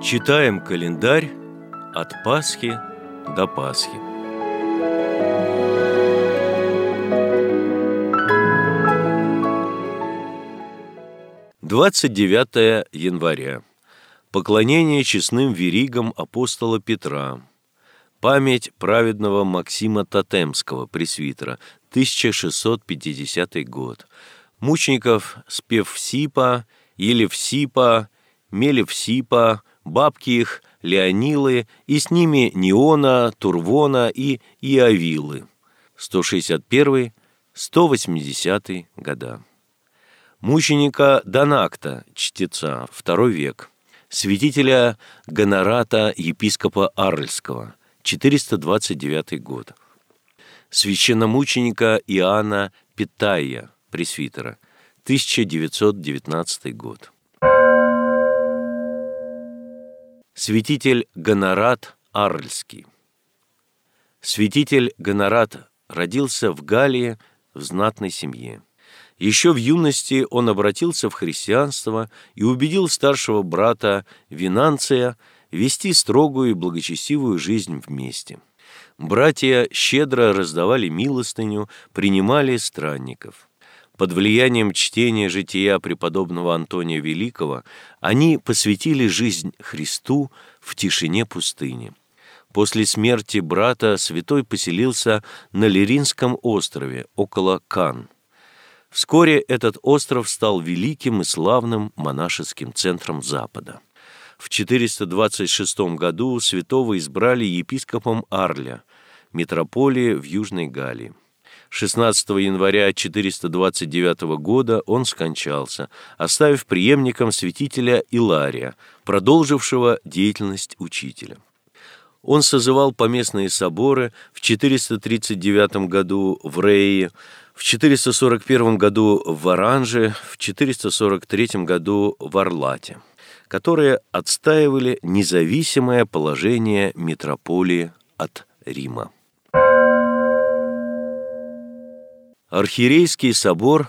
Читаем календарь от Пасхи до Пасхи. Двадцать 9 января. Поклонение честным веригам апостола Петра. Память праведного Максима Тотемского, пресвитера, 1650 год. Мучеников Спевсипа, Елевсипа, Мелевсипа, бабки их Леонилы, и с ними Неона, Турвона и Иовилы. 161-180 года. Мученика Донакта, чтеца, II век. Святителя Гонората, епископа Арльского, 429 год. Священномученика Иоанна Питая, пресвитера, 1919 год. Святитель Гонорат Арльский. Святитель Гонорат родился в Галлии в знатной семье. Еще в юности он обратился в христианство и убедил старшего брата Винанция вести строгую и благочестивую жизнь вместе. Братья щедро раздавали милостыню, принимали странников. Под влиянием чтения жития преподобного Антония Великого они посвятили жизнь Христу в тишине пустыни. После смерти брата святой поселился на Лиринском острове, около Кан. Вскоре этот остров стал великим и славным монашеским центром Запада. В 426 году святого избрали епископом Арля, митрополии в Южной Галлии. 16 января 429 года он скончался, оставив преемником святителя Илария, продолжившего деятельность учителя. Он созывал поместные соборы в 439 году в Рее, в 441 году в Оранже, в 443 году в Орлате, которые отстаивали независимое положение митрополии от Рима. Архиерейский собор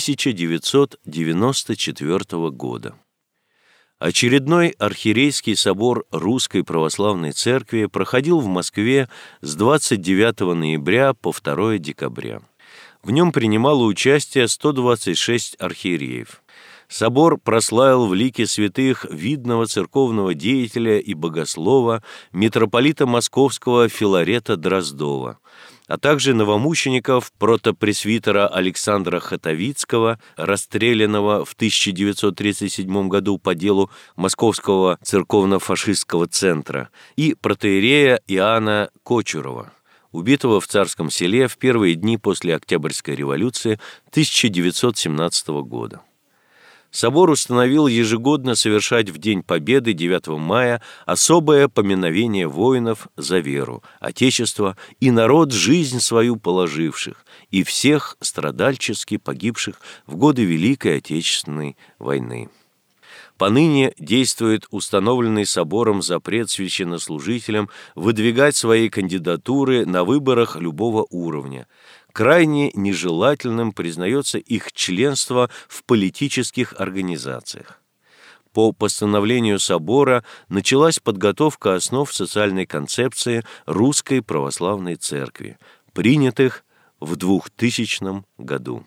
1994 года. Очередной архиерейский собор Русской Православной Церкви проходил в Москве с 29 ноября по 2 декабря. В нем принимало участие 126 архиереев. Собор прославил в лике святых видного церковного деятеля и богослова митрополита Московского Филарета Дроздова, а также новомучеников протопресвитера Александра Хотовицкого, расстрелянного в 1937 году по делу Московского церковно-фашистского центра, и протоиерея Иоанна Кочурова, убитого в Царском Селе в первые дни после Октябрьской революции 1917 года. Собор установил ежегодно совершать в День Победы 9 мая особое поминовение воинов за веру, Отечество и народ, жизнь свою положивших, и всех страдальчески погибших в годы Великой Отечественной войны. Поныне действует установленный собором запрет священнослужителям выдвигать свои кандидатуры на выборах любого уровня. Крайне нежелательным признается их членство в политических организациях. По постановлению собора началась подготовка основ социальной концепции Русской Православной Церкви, принятых в 2000 году.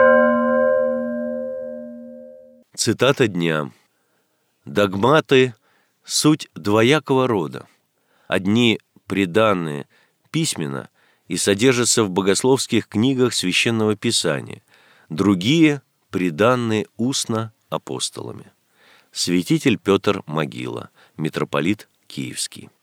Цитата дня. «Догматы – суть двоякого рода. Одни приданные письменно и содержатся в богословских книгах Священного Писания, другие приданные устно апостолами». Святитель Петр Могила, митрополит Киевский.